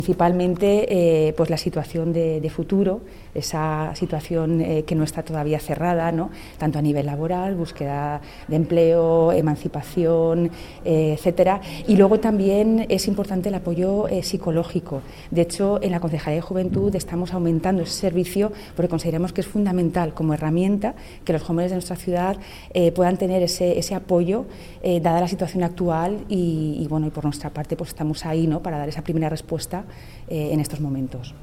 Principalmente pues la situación de futuro, esa situación que no está todavía cerrada, ¿no? Tanto a nivel laboral, búsqueda de empleo, emancipación, etcétera. Y luego también es importante el apoyo psicológico. De hecho, en la Concejalía de Juventud estamos aumentando ese servicio porque consideramos que es fundamental como herramienta que los jóvenes de nuestra ciudad puedan tener ese apoyo dada la situación actual y bueno, y por nuestra parte pues estamos ahí, ¿no? Para dar esa primera respuesta en estos momentos.